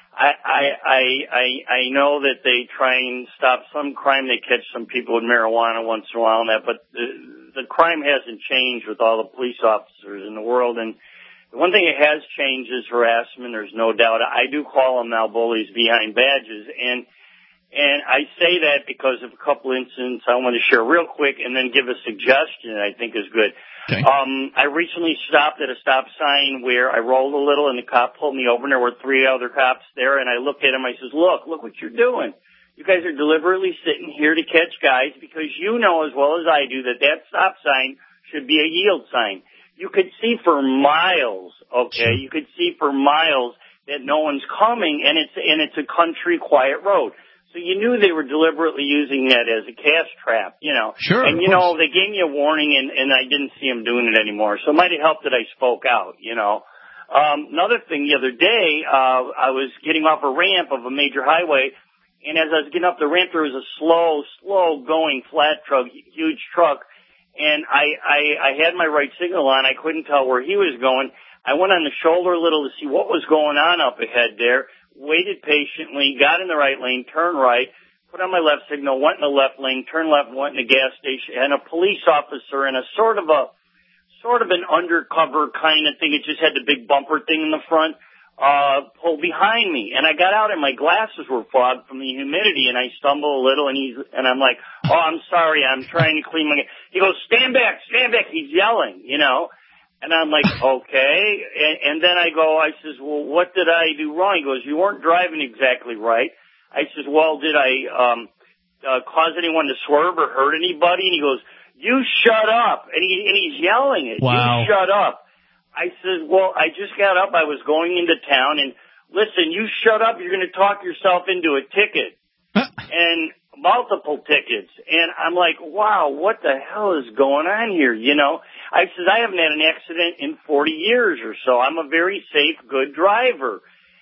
I know that they try and stop some crime. They catch some people with marijuana once in a while and that, but the crime hasn't changed with all the police officers in the world. And the one thing that has changed is harassment. There's no doubt. I do call them now bullies behind badges. And I say that because of a couple incidents I want to share real quick and then give a suggestion that I think is good. Okay. I recently stopped at a stop sign where I rolled a little and the cop pulled me over and there were 3 other cops there, and I looked at him. I says, look what you're doing. You guys are deliberately sitting here to catch guys because you know as well as I do that stop sign should be a yield sign. You could see for miles, okay? You could see for miles that no one's coming, and it's a country quiet road. So you knew they were deliberately using that as a cash trap, you know. Sure. And, you know, they gave me a warning, and I didn't see them doing it anymore. So it might have helped that I spoke out, you know. Another thing, the other day, I was getting off a ramp of a major highway, and as I was getting up the ramp, there was a slow-going flat truck, huge truck, and I had my right signal on. I couldn't tell where he was going. I went on the shoulder a little to see what was going on up ahead there. Waited patiently, got in the right lane, turned right, put on my left signal, went in the left lane, turned left, went in the gas station, and a police officer in a sort of an undercover kind of thing. It just had the big bumper thing in the front, pulled behind me. And I got out and my glasses were fogged from the humidity, and I stumbled a little, and I'm like, oh, I'm sorry, I'm trying to clean my... He goes, stand back, he's yelling, you know. And I'm like, okay. And then I says, well, what did I do wrong? He goes, you weren't driving exactly right. I says, well, did I cause anyone to swerve or hurt anybody? And he goes, you shut up. And he's yelling it. Wow. You shut up. I says, well, I just got up. I was going into town. And listen, you shut up. You're going to talk yourself into a ticket. And multiple tickets. And I'm like, wow, what the hell is going on here? You know, I said, I haven't had an accident in 40 years or so. I'm a very safe, good driver.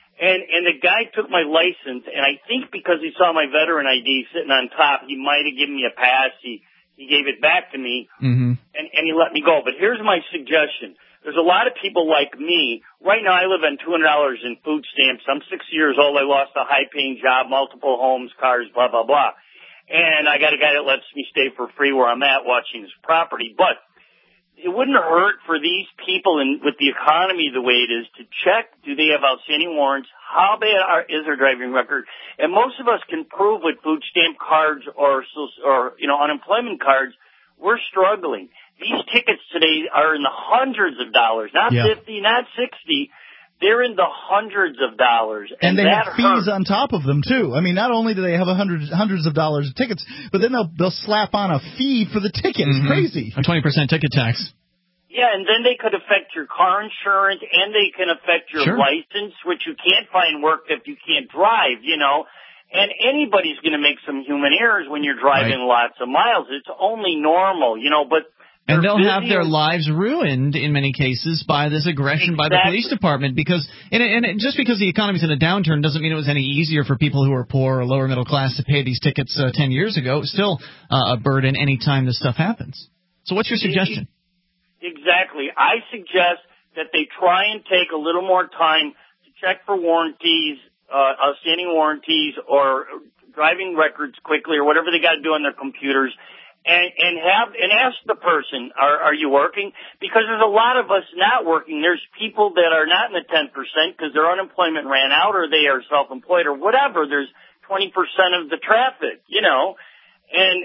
And the guy took my license, and I think because he saw my veteran ID sitting on top, he might have given me a pass. He gave it back to me, and he let me go. But here's my suggestion. There's a lot of people like me. Right now I live on $200 in food stamps. I'm 60 years old. I lost a high-paying job, multiple homes, cars, blah, blah, blah. And I got a guy that lets me stay for free where I'm at watching his property. But it wouldn't hurt for these people with the economy the way it is to check, do they have outstanding warrants? How bad is their driving record? And most of us can prove with food stamp cards or unemployment cards, we're struggling. These tickets today are in the hundreds of dollars, not 50, not 60. They're in the hundreds of dollars. And they have fees on top of them, too. I mean, not only do they have hundreds of dollars of tickets, but then they'll slap on a fee for the ticket. It's crazy. A 20% ticket tax. Yeah, and then they could affect your car insurance, and they can affect your license, which you can't find work if you can't drive, you know. And anybody's going to make some human errors when you're driving lots of miles. It's only normal, you know, but... And they'll have their lives ruined in many cases by this aggression by the police department because, and just because the economy's in a downturn doesn't mean it was any easier for people who are poor or lower middle class to pay these tickets 10 years ago. It's still a burden any time this stuff happens. So what's your suggestion? Exactly. I suggest that they try and take a little more time to check for warranties, outstanding warranties, or driving records quickly, or whatever they got to do on their computers. And ask the person, are you working? Because there's a lot of us not working. There's people that are not in the 10% because their unemployment ran out or they are self-employed or whatever. There's 20% of the traffic, you know. And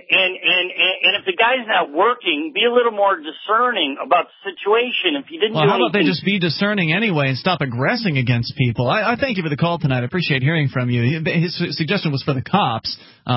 if the guy's not working, be a little more discerning about the situation. If you didn't do anything. How about they just be discerning anyway and stop aggressing against people? I thank you for the call tonight. I appreciate hearing from you. His suggestion was for the cops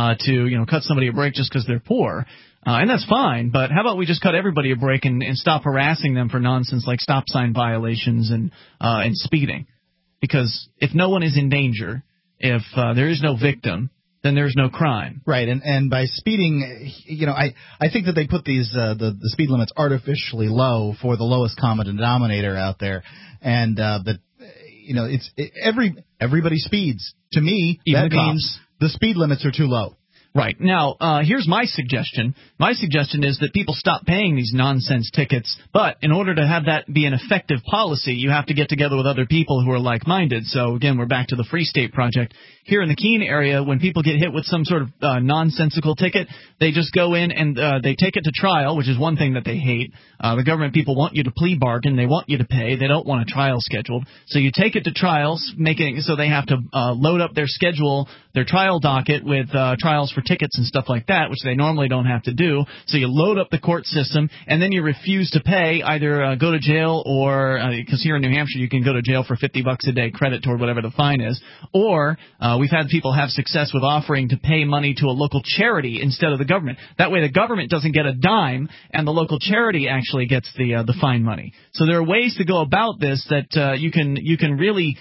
to cut somebody a break just because they're poor. And that's fine, but how about we just cut everybody a break and stop harassing them for nonsense like stop sign violations and speeding? Because if no one is in danger, if there is no victim, then there's no crime. Right, and by speeding, you know, I think that they put these the speed limits artificially low for the lowest common denominator out there, and that you know everybody speeds. To me, even that means the speed limits are too low. Right. Now, here's my suggestion. My suggestion is that people stop paying these nonsense tickets, but in order to have that be an effective policy, you have to get together with other people who are like-minded. So, again, we're back to the Free State Project. Here in the Keene area, when people get hit with some sort of nonsensical ticket, they just go in and they take it to trial, which is one thing that they hate. The government people want you to plea bargain. They want you to pay. They don't want a trial scheduled. So you take it to trials, making it so they have to load up their schedule, their trial docket with trials for tickets and stuff like that, which they normally don't have to do. So you load up the court system, and then you refuse to pay, either go to jail or, because here in New Hampshire you can go to jail for $50 a day credit toward whatever the fine is, or we've had people have success with offering to pay money to a local charity instead of the government. That way the government doesn't get a dime, and the local charity actually gets the fine money. So there are ways to go about this that you can really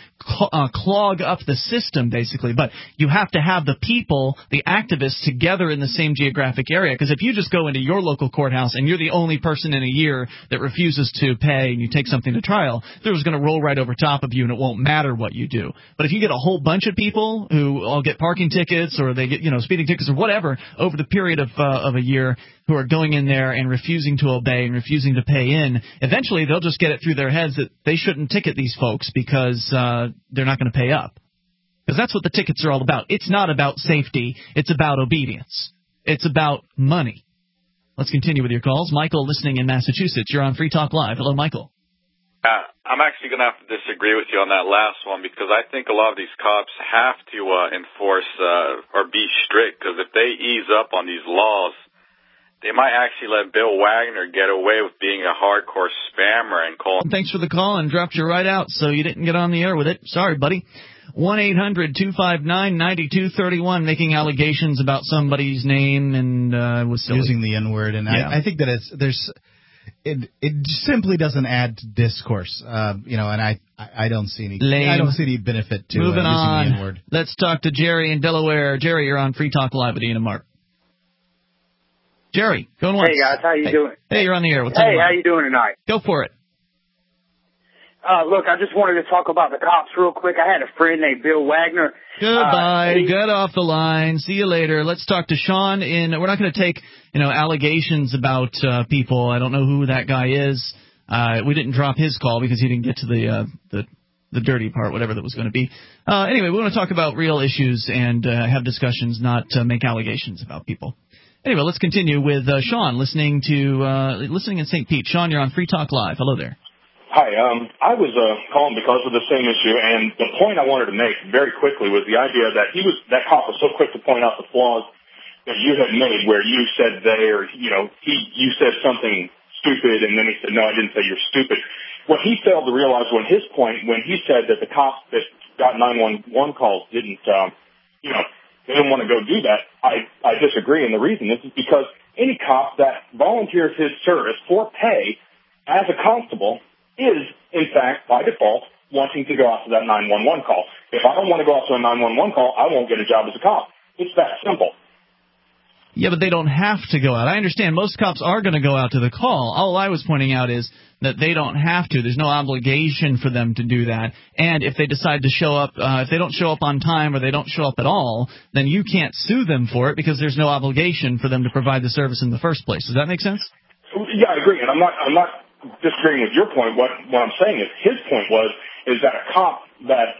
clog up the system, basically, but you have to have the people, the activists, together in the same geographic area. Because if you just go into your local courthouse and you're the only person in a year that refuses to pay and you take something to trial, they're just going to roll right over top of you and it won't matter what you do. But if you get a whole bunch of people who all get parking tickets or they get speeding tickets or whatever over the period of a year who are going in there and refusing to obey and refusing to pay in, eventually they'll just get it through their heads that they shouldn't ticket these folks because they're not going to pay up. Because that's what the tickets are all about. It's not about safety. It's about obedience. It's about money. Let's continue with your calls. Michael, listening in Massachusetts. You're on Free Talk Live. Hello, Michael. I'm actually going to have to disagree with you on that last one because I think a lot of these cops have to enforce or be strict, because if they ease up on these laws they might actually let Bill Wagner get away with being a hardcore spammer and call. Thanks for the call and dropped you right out, so you didn't get on the air with it. Sorry, buddy. 1-800-259-9231, making allegations about somebody's name and was silly. Using the N-word, and yeah. I think that it simply doesn't add to discourse, and I don't see any benefit to Moving on. using the N-word. Let's talk to Jerry in Delaware. Jerry, you're on Free Talk Live with Ian and Mark. Jerry, going once. Hey guys, how you doing? Hey, you're on the air. What's Hey, how you doing tonight? Go for it. Look, I just wanted to talk about the cops real quick. I had a friend named Bill Wagner. Goodbye. Get off the line. See you later. Let's talk to Sean. We're not going to take allegations about people. I don't know who that guy is. We didn't drop his call because he didn't get to the dirty part, whatever that was going to be. Anyway, we want to talk about real issues and have discussions, not make allegations about people. Anyway, let's continue with Sean listening in St. Pete. Sean, you're on Free Talk Live. Hello there. Hi, I was calling because of the same issue, and the point I wanted to make very quickly was the idea that that cop was so quick to point out the flaws that you had made, where you said you said something stupid, and then he said, no, I didn't say you're stupid. What he failed to realize when he said that the cops that got 911 calls didn't they didn't want to go do that, I disagree, and the reason is because any cop that volunteers his service for pay as a constable is, in fact, by default, wanting to go out to that 911 call. If I don't want to go out to a 911 call, I won't get a job as a cop. It's that simple. Yeah, but they don't have to go out. I understand most cops are going to go out to the call. All I was pointing out is that they don't have to. There's no obligation for them to do that. And if they decide to show up, if they don't show up on time or they don't show up at all, then you can't sue them for it because there's no obligation for them to provide the service in the first place. Does that make sense? Yeah, I agree. And I'm not disagreeing with your point. What I'm saying is his point is that a cop that,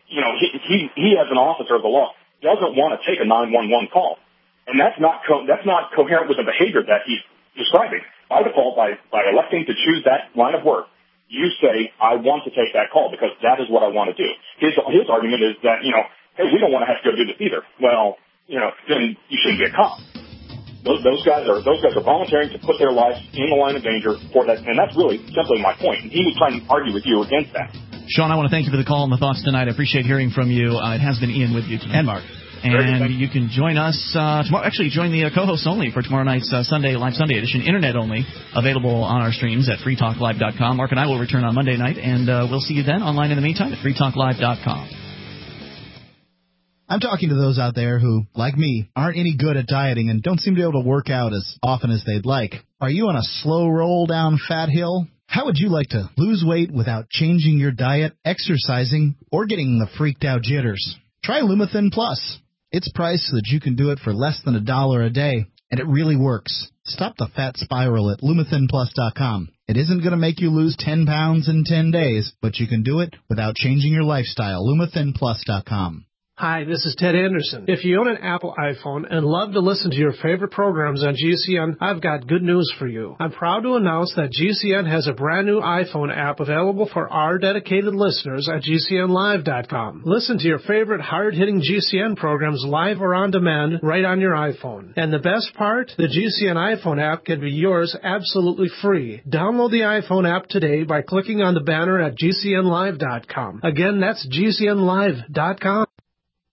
he as an officer of the law doesn't want to take a 911 call. And that's not coherent with the behavior that he's describing. By default, by electing to choose that line of work, you say, I want to take that call because that is what I want to do. His argument is that, hey, we don't want to have to go do this either. Well, then you shouldn't be a cop. Those guys are volunteering to put their lives in the line of danger for that, and that's really simply my point. And he was trying to argue with you against that. Sean, I want to thank you for the call and the thoughts tonight. I appreciate hearing from you. It has been Ian with you tonight. And Mark. And you can join us tomorrow. Actually, join the co-hosts only for tomorrow night's Live Sunday edition, internet only, available on our streams at freetalklive.com. Mark and I will return on Monday night, and we'll see you then online in the meantime at freetalklive.com. I'm talking to those out there who, like me, aren't any good at dieting and don't seem to be able to work out as often as they'd like. Are you on a slow roll down fat hill? How would you like to lose weight without changing your diet, exercising, or getting the freaked out jitters? Try Lumithin Plus. It's priced so that you can do it for less than $1 a day, and it really works. Stop the fat spiral at LumithinPlus.com. It isn't going to make you lose 10 pounds in 10 days, but you can do it without changing your lifestyle. LumithinPlus.com. Hi, this is Ted Anderson. If you own an Apple iPhone and love to listen to your favorite programs on GCN, I've got good news for you. I'm proud to announce that GCN has a brand new iPhone app available for our dedicated listeners at GCNlive.com. Listen to your favorite hard-hitting GCN programs live or on demand right on your iPhone. And the best part? The GCN iPhone app can be yours absolutely free. Download the iPhone app today by clicking on the banner at GCNlive.com. Again, that's GCNlive.com.